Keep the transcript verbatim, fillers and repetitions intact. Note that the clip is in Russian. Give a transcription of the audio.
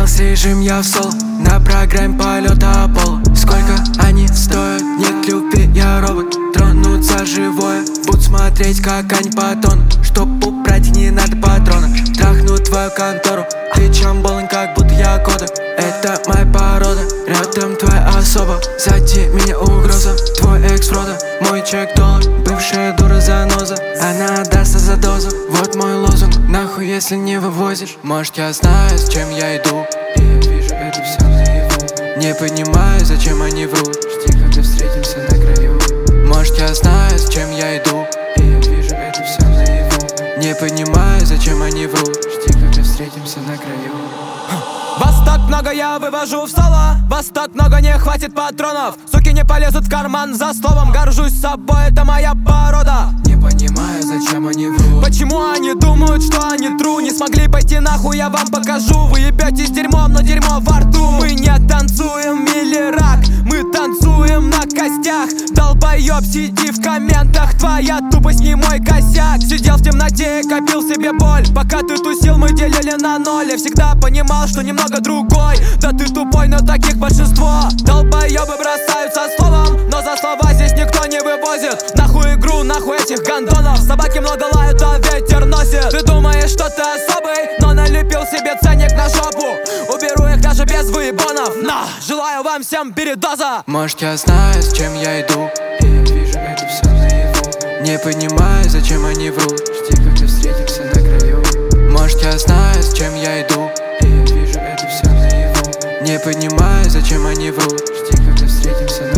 Поменялся режим, я в сол на программе полета Аполло. Сколько они стоят? Нет любви, я робот. Тронуться живое, буду смотреть, как они потонут. Чтоб убрать, не надо патрона. Трахну твою контору, ты чамболен, как будто я кода. Это моя порода, рядом твоя особа. Сзади меня угроза, твой экс-фрода. Мой чек доллар, бывшая дура заноза. Она отдастся за дозу, вот мой лозунг. Нахуй, если не вывозишь. Может, я знаю, с чем я иду, и я вижу это все наяву. Не понимаю, зачем они врут. Жди, когда встретимся на краю. Может, я знаю, с чем я иду, и я вижу это все наяву. Не понимаю, зачем они врут. Жди, когда встретимся на краю. Вас так много, я вывожу в соло. Вас так много, не хватит патронов. Суки не полезут в карман за словом. Горжусь собой, это моя порода. Не понимаю, зачем они врут. Почему они думают, что они тру? Не смогли пойти нахуй, я вам покажу. Вы ебетесь дерьмом, но дерьмо во рту. Мы не танцуем или рак, мы танцуем на костях. Долбоёб, сиди в комментах, твоя тупость не мой косяк. Сидел в темноте и копил себе боль. Пока ты тусил, мы делили на ноль. Я всегда понимал, что немного другой. Да ты тупой, но таких большинство. Долбоёбы бросаются словом, но за слова здесь никто не вывозит. Нахуй игру, нахуй этих гандонов. Собаки много лают, а ветер носит. Ты думаешь, что ты особый, но налепил себе ценник на жопу. Уберу их даже без выебонов. На, желаю вам всем передоза. Может, я знаю, с чем я иду, и я вижу это все наяву. Не понимаю, зачем они врут. Жди, когда встретимся на краю. Может, я знаю, с чем я иду, и я вижу это все наяву. Не понимаю, зачем они врут. Жди, когда встретимся на краю.